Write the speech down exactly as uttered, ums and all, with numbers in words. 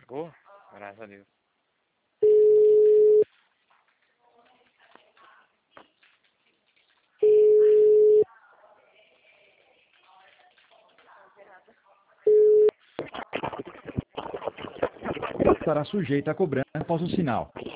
Pegou? Graças a Deus. Estará sujeita a cobrança após o sinal.